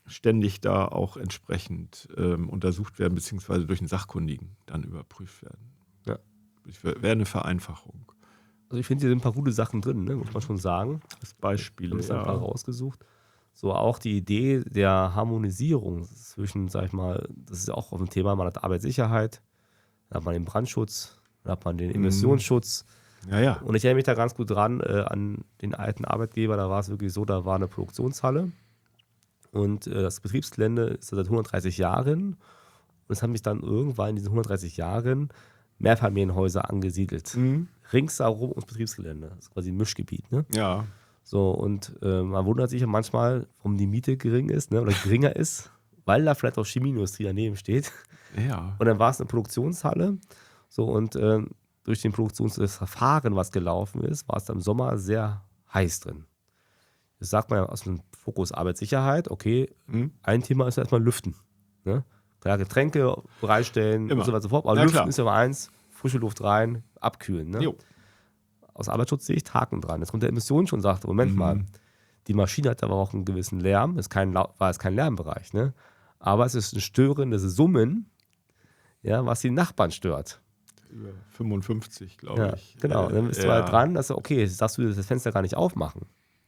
ständig da auch entsprechend ähm, untersucht werden, beziehungsweise durch einen Sachkundigen dann überprüft werden. Ja. Wäre eine Vereinfachung. Also ich finde, hier sind ein paar gute Sachen drin, ne? Muss man schon sagen. Als Beispiele, Ich habe ein ja. paar rausgesucht. So auch die Idee der Harmonisierung zwischen, sag ich mal, das ist ja auch auf dem Thema, man hat Arbeitssicherheit, dann hat man den Brandschutz, dann hat man den Emissionsschutz. Ja, ja. Und ich erinnere mich da ganz gut dran äh, an den alten Arbeitgeber, da war es wirklich so, da war eine Produktionshalle und äh, das Betriebsgelände ist seit hundertdreißig Jahren und es haben sich dann irgendwann in diesen hundertdreißig Jahren Mehrfamilienhäuser angesiedelt. Mhm. Ringsherum ums Betriebsgelände. Das ist quasi ein Mischgebiet, ne? Ja. So, und äh, man wundert sich ja manchmal, warum die Miete gering ist, ne, oder geringer ist, weil da vielleicht auch Chemieindustrie daneben steht. Ja. Und dann war es eine Produktionshalle. So, und äh, durch den Produktionsverfahren, was gelaufen ist, war es dann im Sommer sehr heiß drin. Das sagt man ja aus dem Fokus Arbeitssicherheit. Okay, Mhm. ein Thema ist erstmal Lüften. Ne? Klar, Getränke bereitstellen Immer. und so weiter und so fort. Aber Ja, Lüften klar. ist ja mal eins, frische Luft rein, abkühlen. Ne? Jo. Aus Arbeitsschutzsicht Haken dran. Jetzt kommt der Emissionen schon und sagt, Moment Mhm. mal, die Maschine hat aber auch einen gewissen Lärm, ist kein, Lau- war es kein Lärmbereich, ne? Aber es ist ein störendes Summen, ja, was die Nachbarn stört. Über fünfundfünfzig, glaube Ja, ich. genau. Äh, Dann bist du ja. halt dran, dass du, okay, jetzt darfst du das Fenster gar nicht aufmachen.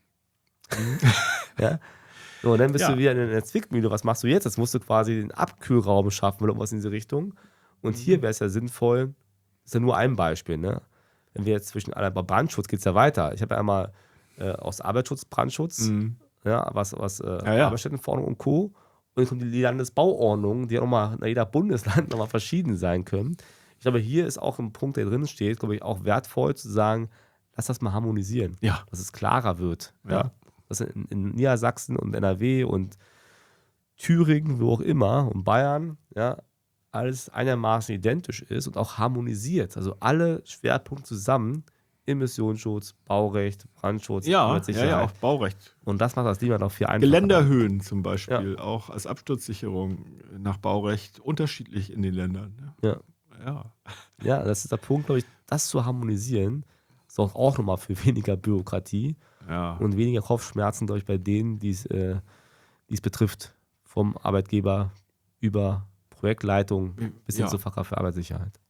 ja? So, und dann bist Ja. du wieder in der Zwickmühle. Was machst du jetzt? Jetzt musst du quasi den Abkühlraum schaffen oder irgendwas in diese Richtung. Und Mhm. hier wäre es ja sinnvoll, ist ja nur ein Beispiel, ne? Wenn wir jetzt zwischen bei Brandschutz geht es ja weiter. Ich habe ja einmal äh, aus Arbeitsschutz, Brandschutz, Mhm. ja, was, was äh, Ja, ja. Arbeitsstättenverordnung und Co. Und jetzt kommt die Landesbauordnung, die ja nochmal in jeder Bundesland nochmal verschieden sein können. Ich glaube, hier ist auch ein Punkt, der drin steht, glaube ich, auch wertvoll zu sagen, lass das mal harmonisieren, Ja. dass es klarer wird. Ja. Ja. Dass in, in Niedersachsen und N R W und Thüringen, wo auch immer, und Bayern, ja, alles einigermaßen identisch ist und auch harmonisiert. Also alle Schwerpunkte zusammen, Emissionsschutz, Baurecht, Brandschutz, Ja, ja, Arbeitssicherheit. ja, auch Baurecht. Und das macht das Klima noch viel einfacher. Geländerhöhen zum Beispiel, auch als Absturzsicherung nach Baurecht unterschiedlich in den Ländern. Ne? Ja. Ja. Ja, das ist der Punkt, glaube ich, das zu harmonisieren, sorgt auch nochmal für weniger Bürokratie Ja. und weniger Kopfschmerzen, glaube ich, bei denen, die es äh, die es betrifft, vom Arbeitgeber über Projektleitung bis hin Ja. zur Fachkraft für Arbeitssicherheit.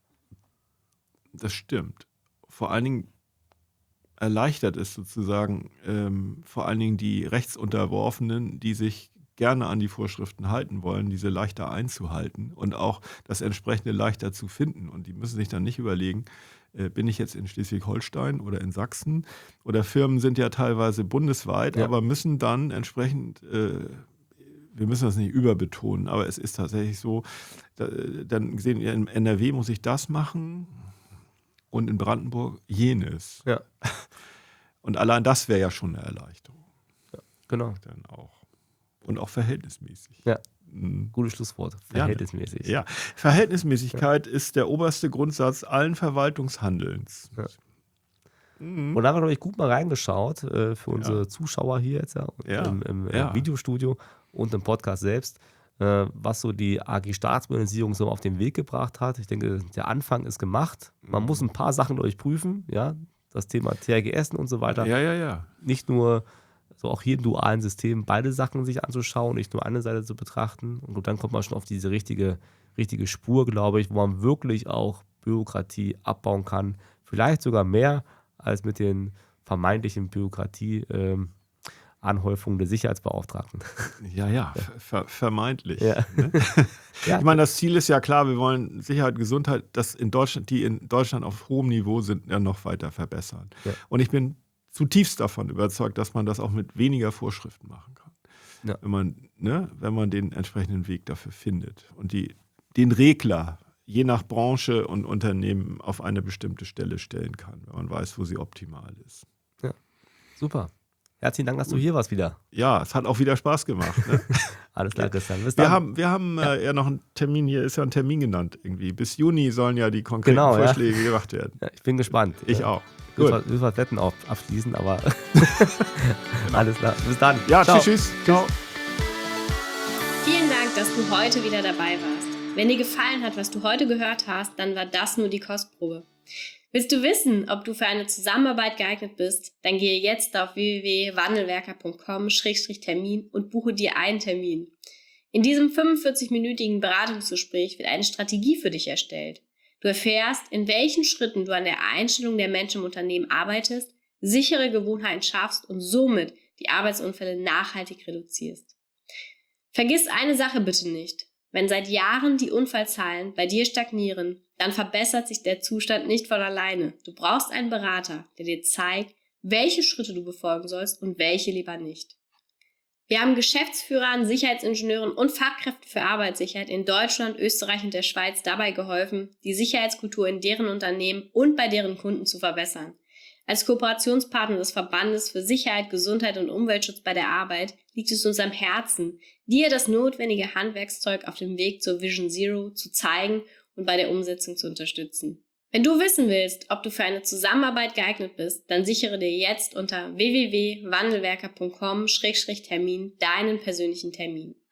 Das stimmt. Vor allen Dingen erleichtert es sozusagen ähm, vor allen Dingen die Rechtsunterworfenen, die sich gerne an die Vorschriften halten wollen, diese leichter einzuhalten und auch das entsprechende leichter zu finden. Und die müssen sich dann nicht überlegen, äh, bin ich jetzt in Schleswig-Holstein oder in Sachsen? Oder Firmen sind ja teilweise bundesweit, Ja. aber müssen dann entsprechend, äh, wir müssen das nicht überbetonen, aber es ist tatsächlich so, da, dann sehen wir, in N R W muss ich das machen und in Brandenburg jenes. Ja, Und allein das wäre ja schon eine Erleichterung. genau. Dann auch. Und auch verhältnismäßig. Ja. Mhm. Gutes Schlusswort. Verhältnismäßig. Ja, Verhältnismäßigkeit ist der oberste Grundsatz allen Verwaltungshandelns. Ja. Mhm. Und da haben wir, glaube ich, gut mal reingeschaut äh, für unsere Ja. Zuschauer hier jetzt ja, Ja. im, im äh, Ja. Videostudio und im Podcast selbst, äh, was so die A G-Staatsmodernisierung so auf den Weg gebracht hat. Ich denke, der Anfang ist gemacht. Man muss ein paar Sachen durchprüfen, ja, das Thema T H G S und so weiter. Ja, ja, ja. Nicht nur, so auch hier im dualen System, beide Sachen sich anzuschauen, nicht nur eine Seite zu betrachten. Und dann kommt man schon auf diese richtige, richtige Spur, glaube ich, wo man wirklich auch Bürokratie abbauen kann. Vielleicht sogar mehr als mit den vermeintlichen Bürokratie-Anhäufungen der Sicherheitsbeauftragten. Ja, ja, ver vermeintlich. Ja. Ne? Ja. Ich meine, das Ziel ist ja klar, wir wollen Sicherheit, Gesundheit, das in Deutschland, die in Deutschland auf hohem Niveau sind, ja noch weiter verbessern. Ja. Und ich bin zutiefst davon überzeugt, dass man das auch mit weniger Vorschriften machen kann. Ja. Wenn man, ne, wenn man den entsprechenden Weg dafür findet und die, den Regler je nach Branche und Unternehmen auf eine bestimmte Stelle stellen kann, wenn man weiß, wo sie optimal ist. Super. Herzlichen Dank, dass du hier warst wieder. Ja, es hat auch wieder Spaß gemacht. Ne? Alles klar, Christian. Bis dann. Wir haben, wir haben ja. Äh, ja noch einen Termin, hier ist ja ein Termin genannt irgendwie. Bis Juni sollen ja die konkreten Genau, ja. Vorschläge gemacht werden. Ja, ich bin gespannt. Ich ja. auch. Ich will Gut. zwar- will zwar Wetten auf, abschließen, aber alles klar. Bis dann. Ja, Ciao. tschüss, tschüss. Ciao. Vielen Dank, dass du heute wieder dabei warst. Wenn dir gefallen hat, was du heute gehört hast, dann war das nur die Kostprobe. Willst du wissen, ob du für eine Zusammenarbeit geeignet bist? Dann gehe jetzt auf w w w punkt wandelwerker punkt com Schrägstrich Termin und buche dir einen Termin. In diesem fünfundvierzig-minütigen Beratungsgespräch wird eine Strategie für dich erstellt. Du erfährst, in welchen Schritten du an der Einstellung der Menschen im Unternehmen arbeitest, sichere Gewohnheiten schaffst und somit die Arbeitsunfälle nachhaltig reduzierst. Vergiss eine Sache bitte nicht. Wenn seit Jahren die Unfallzahlen bei dir stagnieren, dann verbessert sich der Zustand nicht von alleine. Du brauchst einen Berater, der dir zeigt, welche Schritte du befolgen sollst und welche lieber nicht. Wir haben Geschäftsführern, Sicherheitsingenieuren und Fachkräften für Arbeitssicherheit in Deutschland, Österreich und der Schweiz dabei geholfen, die Sicherheitskultur in deren Unternehmen und bei deren Kunden zu verbessern. Als Kooperationspartner des Verbandes für Sicherheit, Gesundheit und Umweltschutz bei der Arbeit liegt es uns am Herzen, dir das notwendige Handwerkszeug auf dem Weg zur Vision Zero zu zeigen und bei der Umsetzung zu unterstützen. Wenn du wissen willst, ob du für eine Zusammenarbeit geeignet bist, dann sichere dir jetzt unter w w w punkt wandelwerker punkt com Schrägstrich Termin deinen persönlichen Termin.